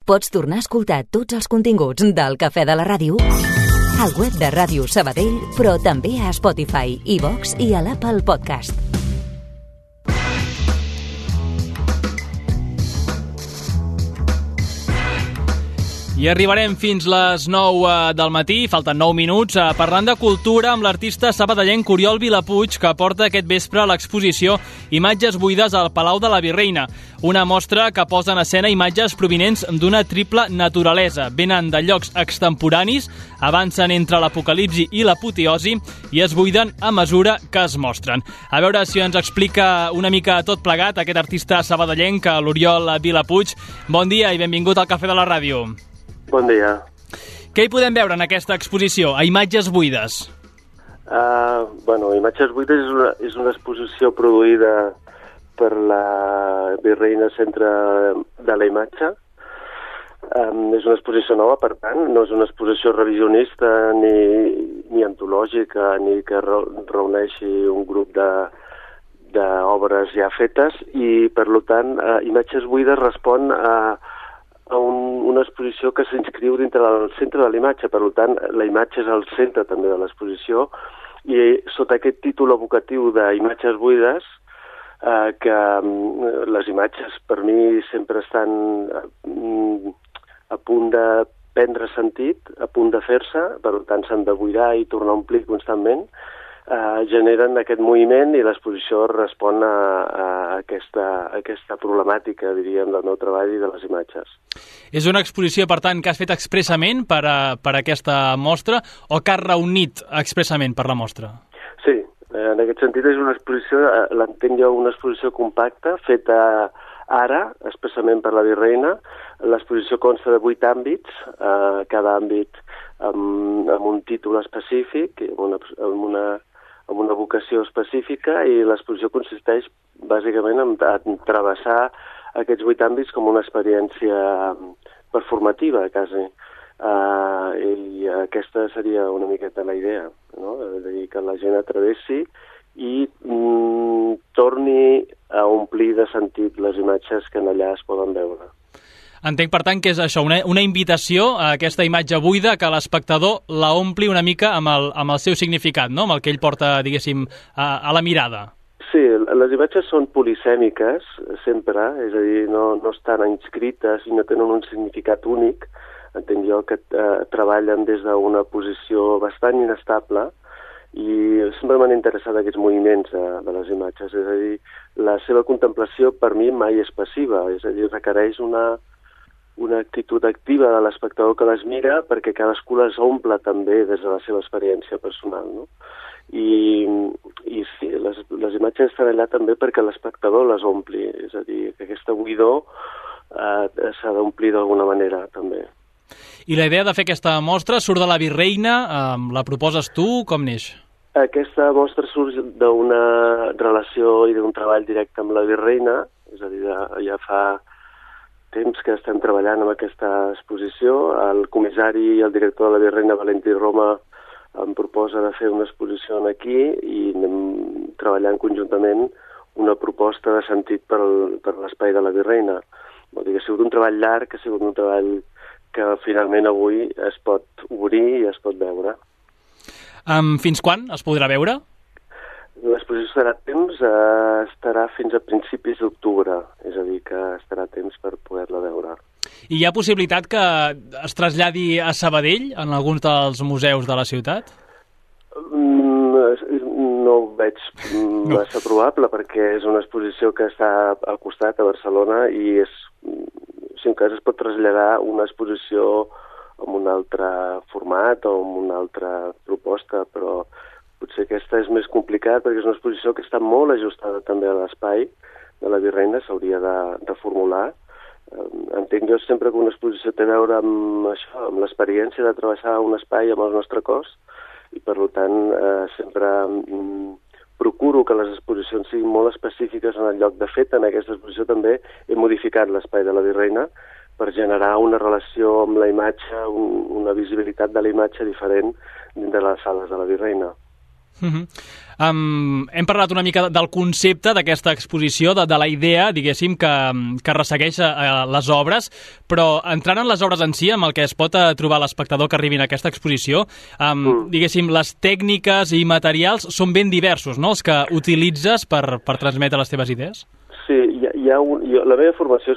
Pots tornar a escoltar tots els continguts del Cafè de la Ràdio al web de Ràdio Sabadell, però també a Spotify, iVox i a l'Apple Podcast. I arribarem fins les 9 del matí, falten 9 minuts, parlant de cultura amb l'artista sabadellenc Oriol Vilapuig, que porta aquest vespre a l'exposició Imatges buides al Palau de la Virreina, una mostra que posa en escena imatges provinents d'una triple naturalesa. Venen de llocs extemporanis, avancen entre l'apocalipsi i l'apoteosi i es buiden a mesura que es mostren. A veure si ens explica una mica tot plegat aquest artista sabadellenc, l'Oriol Vilapuig. Bon dia i benvingut al Cafè de la Ràdio. Bon dia. Què hi podem veure en aquesta exposició, a Imatges buides? Imatges buides és una exposició produïda per la Virreina Centre de la Imatge. És una exposició nova, per tant, no és una exposició revisionista ni antològica, ni que reuneixi un grup d'obres ja fetes, i, per tant, Imatges buides respon a una exposició que s'inscriu dintre del centre de la imatge. Per tant, la imatge és el centre també de l'exposició, i sota aquest títol evocatiu d'Imatges buides, que les imatges per mi sempre estan a punt de prendre sentit, a punt de fer-se, per tant s'han de buidar i tornar a omplir constantment, generen aquest moviment, i l'exposició respon a aquesta problemàtica, diríem, del meu treball i de les imatges. És una exposició, per tant, que has fet expressament per aquesta mostra, o que has reunit expressament per la mostra? Sí, en aquest sentit és una exposició, l'entenc jo, una exposició compacta, feta ara, expressament per la Virreina. L'exposició consta de 8 àmbits, cada àmbit amb un títol específic, amb una vocació específica, i l'exposició consisteix bàsicament en travessar aquests 8 àmbits com una experiència performativa, quasi. I aquesta seria una miqueta la idea, no? De dir que la gent atravessi i torni a omplir de sentit les imatges que allà es poden veure. Entenc, per tant, que és això, una invitació a aquesta imatge buida, que l'espectador la ompli una mica amb el seu significat, no? Amb el que ell porta, diguéssim, a la mirada. Sí, les imatges són polisèmiques, sempre, és a dir, no estan inscrites i no tenen un significat únic. Entenc jo que treballen des d'una posició bastant inestable, i sempre m'han interessat aquests moviments de les imatges. És a dir, la seva contemplació per mi mai és passiva, és a dir, requereix una actitud activa de l'espectador que les mira, perquè cadascú les omple també des de la seva experiència personal, no? I sí, les imatges estan allà també perquè l'espectador les ompli, és a dir, que aquesta buidor s'ha d'omplir d'alguna manera també. I la idea de fer aquesta mostra surt de la Virreina, la proposes tu, com neix? Aquesta mostra surt d'una relació i d'un treball directe amb la Virreina, és a dir, ja fa temps que estem treballant amb aquesta exposició. El comissari i el director de la Virreina, Valentí Roma, em proposa de fer una exposició aquí, i anem treballant conjuntament una proposta de sentit per l'espai de la Virreina. Vol dir que ha sigut un treball llarg, ha sigut un treball que finalment avui es pot obrir i es pot veure. Fins quan es podrà veure? L'exposició estarà fins a principis d'octubre, és a dir, que estarà temps per poder-la veure. I hi ha possibilitat que es traslladi a Sabadell, en alguns dels museus de la ciutat? No ho veig massa probable, perquè és una exposició que està al costat, a Barcelona, i si en cas es pot traslladar una exposició amb un altre format o amb una altra proposta, però potser aquesta és més complicat, perquè és una exposició que està molt ajustada també a l'espai de la Virreina, s'hauria de formular. Entenc jo sempre que una exposició té a veure amb això, amb l'experiència de travessar un espai amb el nostre cos, i per tant sempre procuro que les exposicions siguin molt específiques en el lloc. De fet, en aquesta exposició també he modificat l'espai de la Virreina per generar una relació amb la imatge, una visibilitat de la imatge diferent dins de les sales de la Virreina. Hem parlat una mica del concepte d'aquesta exposició, de la idea, diguéssim, que ressegueix les obres, però entrant en les obres en si, amb el que es pot trobar l'espectador que arribi a aquesta exposició, diguéssim, les tècniques i materials són ben diversos, no?, els que utilitzes per transmetre les teves idees? Sí, la meva formació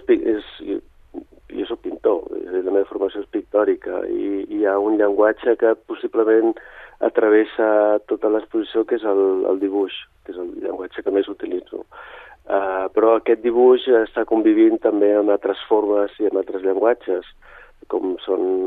jo soc pintor, la meva formació és pictòrica, i hi ha un llenguatge que possiblement travessa tota l'exposició, que és el dibuix, que és el llenguatge que més utilitzo. Però aquest dibuix està convivint també amb altres formes i amb altres llenguatges, com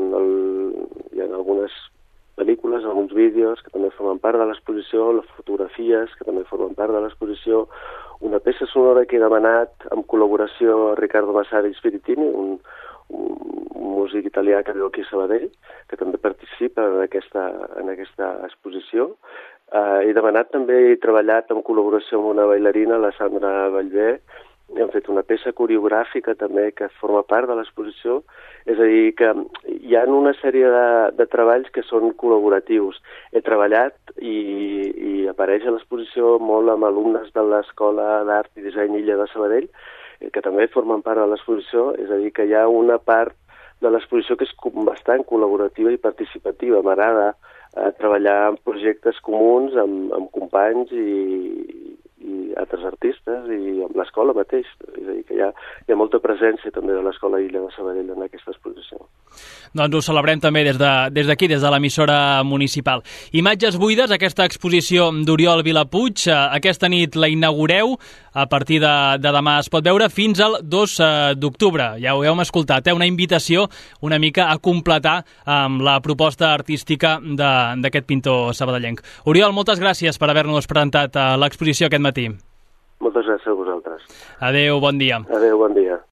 hi ha algunes pel·lícules, alguns vídeos que també formen part de l'exposició, les fotografies que també formen part de l'exposició, una peça sonora que he demanat en col·laboració a Riccardo Massari Spiritini, un músic italià que viu aquí a Sabadell, que també participa en aquesta exposició. He demanat també, he treballat en col·laboració amb una bailarina, la Sandra Vallvé. Hem fet una peça coreogràfica també que forma part de l'exposició. És a dir, que hi ha una sèrie de treballs que són col·laboratius. He treballat i apareix a l'exposició molt amb alumnes de l'Escola d'Art i Disseny Illa de Sabadell, que també formen part de l'exposició. És a dir, que hi ha una part de l'exposició que és bastant col·laborativa i participativa. M'agrada treballar en projectes comuns amb companys i altres artistes i amb l'escola mateix. És a dir, que hi ha molta presència també de l'Escola Illa de Sabadell en aquesta exposició. Doncs ho celebrem també des d'aquí, des de l'emissora municipal. Imatges buides, aquesta exposició d'Oriol Vilapuig. Aquesta nit la inaugureu, a partir de demà es pot veure fins al 2 d'octubre. Ja ho hem escoltat, una invitació una mica a completar amb la proposta artística d'aquest pintor sabadellenc. Oriol, moltes gràcies per haver-nos presentat l'exposició aquest matí. Moltes gràcies a vosaltres. Adéu, bon dia. Adéu, bon dia.